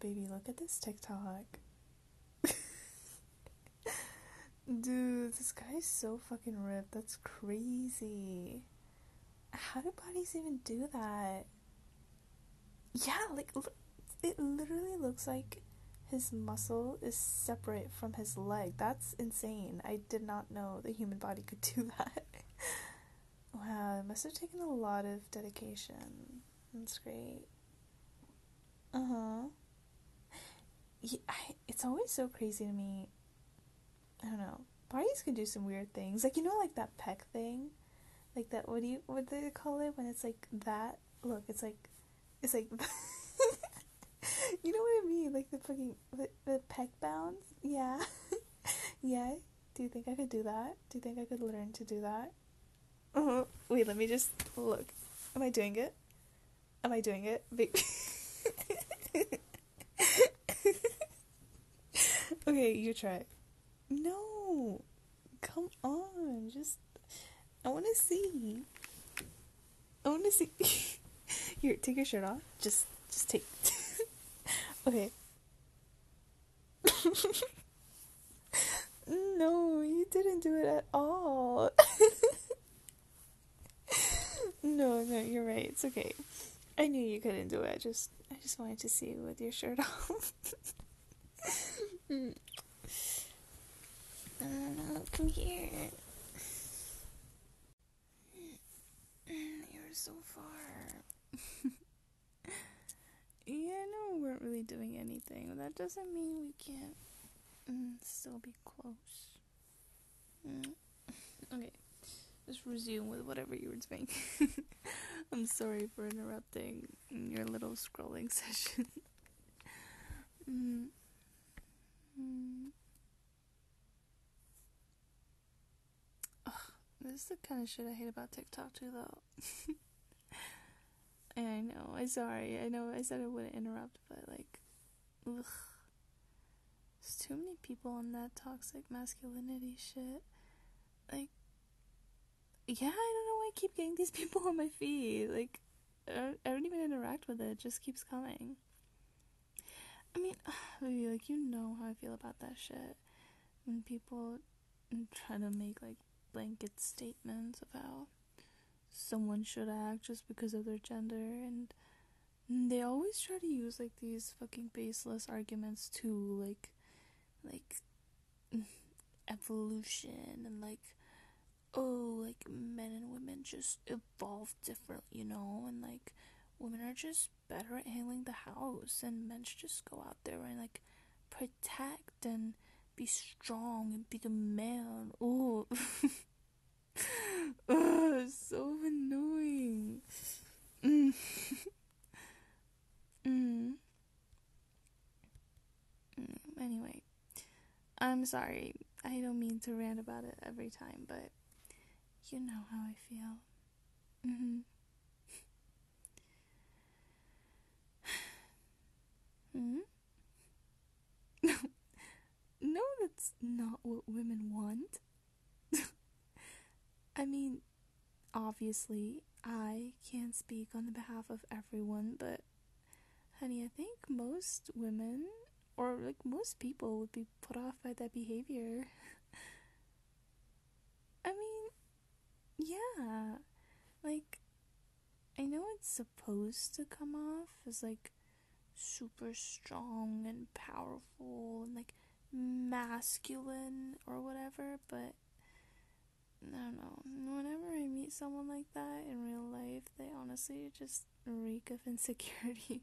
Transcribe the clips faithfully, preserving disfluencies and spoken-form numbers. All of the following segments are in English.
baby, look at this TikTok. Dude, this guy is so fucking ripped. That's crazy. How do bodies even do that? Yeah, like, look, it literally looks like his muscle is separate from his leg. That's insane. I did not know the human body could do that. Wow, it must have taken a lot of dedication. That's great. Uh-huh. Yeah, I, it's always so crazy to me. I don't know. Bodies can do some weird things. Like, you know, like that peck thing? Like that, what do you, what do they call it when it's like that? Look, it's like, it's like, you know what I mean? Like the fucking, the, the peck bounce? Yeah. Yeah. Do you think I could do that? Do you think I could learn to do that? Uh-huh. Wait, let me just look. Am I doing it? Am I doing it? Wait. Okay, you try. No. Come on. Just, I want to see. I want to see. Here, take your shirt off. Just, just take. Okay. No, you didn't do it at all. No, no, you're right. It's okay. I knew you couldn't do it. I just, I just wanted to see you with your shirt off. Mm. I don't know. Come here. You're so far. Yeah, no, we weren't really doing anything. That doesn't mean we can't mm, still be close. Mm. Okay, just resume with whatever you were doing. I'm sorry for interrupting your little scrolling session. mm. Mm. Ugh, this is the kind of shit I hate about TikTok too, though. I know, I'm sorry. I know I said I wouldn't interrupt, but like, ugh. There's too many people on that toxic masculinity shit. Like, yeah, I don't know why I keep getting these people on my feed. Like, I don't, I don't even interact with it. It just keeps coming. I mean, baby, like, you know how I feel about that shit. When people try to make, like, blanket statements of how someone should act just because of their gender, and they always try to use, like, these fucking baseless arguments too, like, like, evolution, and, like, oh, like, men and women just evolve different, you know, and, like, women are just better at handling the house, and men should just go out there and, like, protect and be strong and be the man. Oh, oh, so annoying. Mm. mm. Mm. Anyway, I'm sorry. I don't mean to rant about it every time, but you know how I feel. Mm-hmm. Hmm? No, that's not what women want. I mean, obviously, I can't speak on the behalf of everyone, but honey, I think most women, or like most people, would be put off by that behavior. I mean, yeah, like, I know it's supposed to come off as like super strong and powerful and like masculine or whatever, but I don't know. Whenever I meet someone like that in real life, they honestly just reek of insecurity.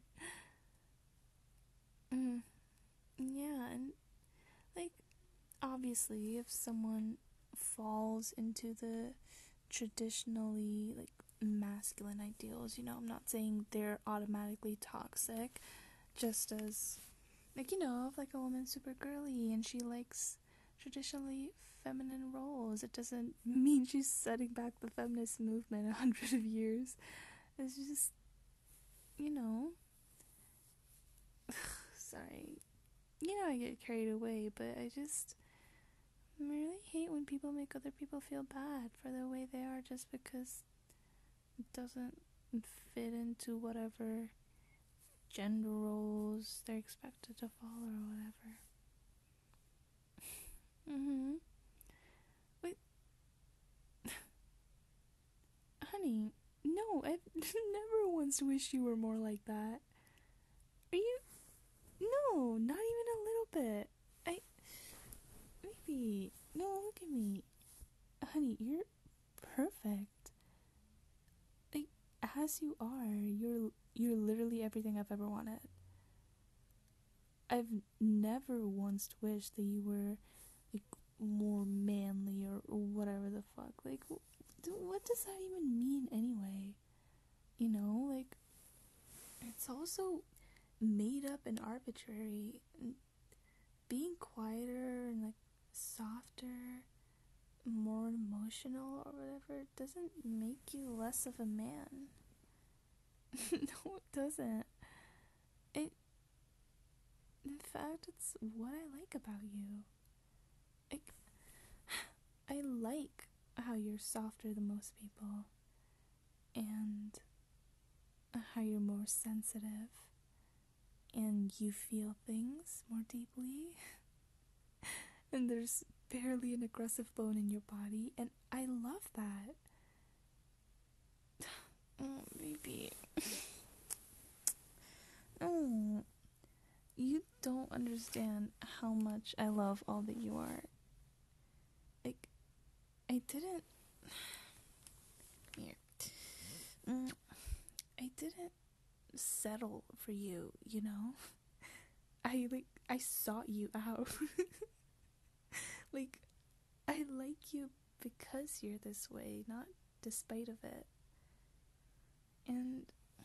mm. Yeah, and like, obviously, if someone falls into the traditionally like masculine ideals, you know, I'm not saying they're automatically toxic, just as like, you know, if like a woman's super girly and she likes traditionally feminine roles, it doesn't mean she's setting back the feminist movement a hundred of years. It's just, you know, sorry, you know, I get carried away, but I just really hate when people make other people feel bad for the way they are just because it doesn't fit into whatever gender roles they're expected to follow or whatever. Mm-hmm. Wait. Honey, no, I've never once wished you were more like that. Are you? No, not even a little bit. I... Maybe... No, look at me. Honey, you're perfect. Like, as you are, you're you're literally everything I've ever wanted. I've never once wished that you were, like, more manly or, or whatever the fuck. Like, what does that even mean anyway? You know, like, it's also made up and arbitrary. Being quieter and, like, softer, more emotional or whatever doesn't make you less of a man. No, it doesn't. It, in fact, it's what I like about you. Like, I like how you're softer than most people, and how you're more sensitive, and you feel things more deeply, and there's barely an aggressive bone in your body, and I love that. Oh, baby. Oh, you don't understand how much I love all that you are. Like, I didn't... Here. Mm, I didn't settle for you, you know? I, like, I sought you out. Like, I like you because you're this way, not despite of it. And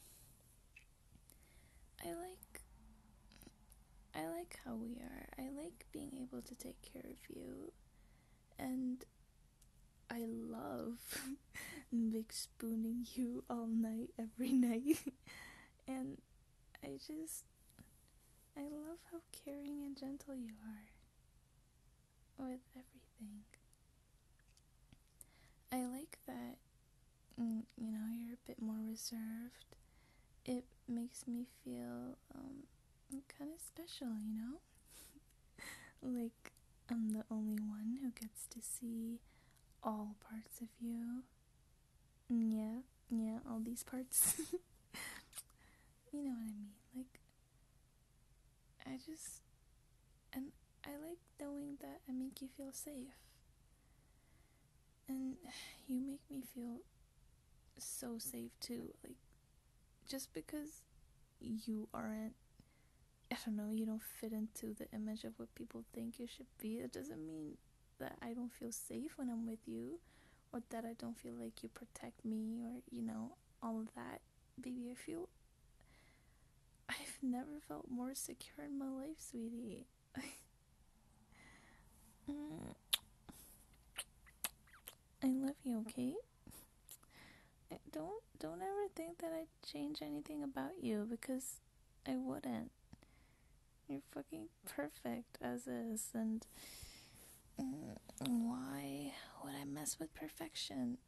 I like I like how we are. I like being able to take care of you. And I love big spooning you all night, every night. And I just I love how caring and gentle you are with everything. I like that, you know, you're a bit more reserved. It makes me feel um, kind of special, you know? Like, I'm the only one who gets to see all parts of you. Yeah, yeah, all these parts. You know what I mean? Like, I just... And I like knowing that I make you feel safe. And you make me feel so safe too. Like, just because you aren't, I don't know, you don't fit into the image of what people think you should be, it doesn't mean that I don't feel safe when I'm with you, or that I don't feel like you protect me, or, you know, all of that. Baby, I feel... I've never felt more secure in my life, sweetie. mm. I love you, okay? Don't don't ever think that I'd change anything about you, because I wouldn't. You're fucking perfect as is, and mm, why would I mess with perfection?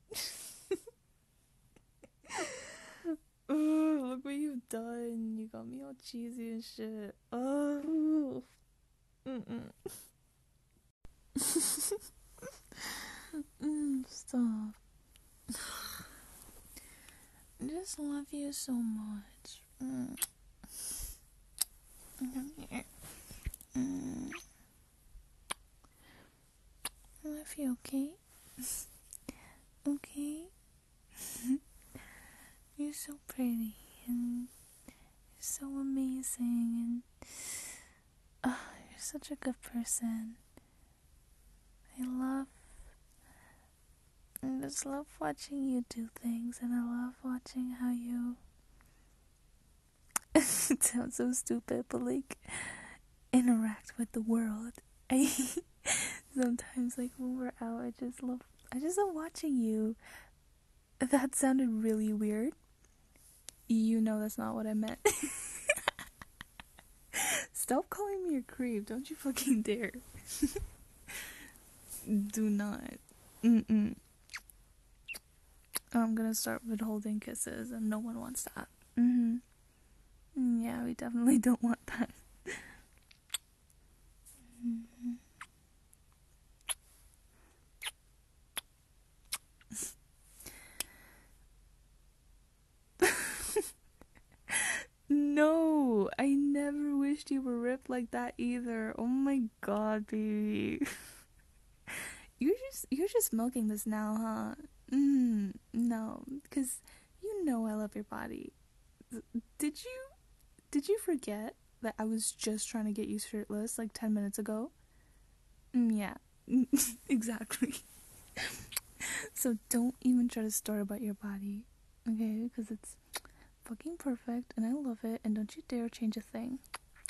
Oh, look what you've done. You got me all cheesy and shit. Oh. Mm-mm. mm, stop. I just love you so much. Mm. Mm. I love you, okay? Okay? You're so pretty, and you're so amazing, and uh, you're such a good person. I love, I just love watching you do things, and I love watching how you... It sounds so stupid, but like, interact with the world. I sometimes, like, when we're out, I just love, I just love watching you. That sounded really weird. You know that's not what I meant. Stop calling me a creep. Don't you fucking dare. Do not. Mm-mm. I'm gonna start withholding kisses, and no one wants that. Mm-hmm. Yeah, we definitely don't want that. No, I never wished you were ripped like that either. Oh my god, baby. You're just you're just milking this now, huh? Mm, no, because you know I love your body. Did you did you forget that I was just trying to get you shirtless like ten minutes ago? Mm, yeah, exactly. So don't even try to story about your body, okay? Because it's fucking perfect and I love it, and don't you dare change a thing.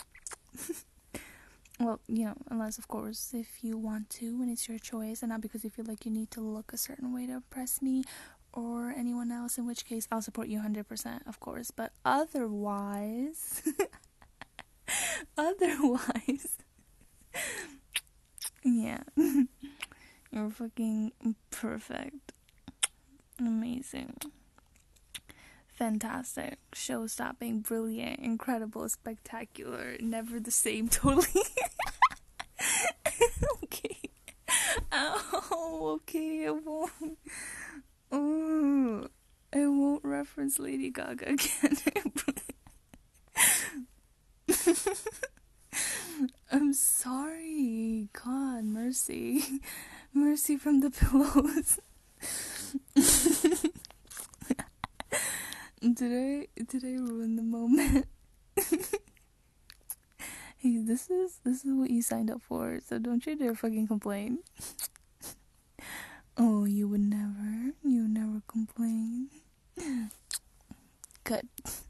Well, you know, unless of course if you want to and it's your choice, and not because you feel like you need to look a certain way to impress me or anyone else, in which case I'll support you one hundred percent, of course. But otherwise, otherwise, yeah, you're fucking perfect, amazing, fantastic, show-stopping, brilliant, incredible, spectacular, never the same, totally. Okay. Ow, okay, I won't. Oh, I won't reference Lady Gaga again. I'm sorry. God, mercy. Mercy from the pillows. Did I did I ruin the moment? Hey, this is this is what you signed up for, so don't you dare fucking complain. Oh, you would never. You would never complain. Good.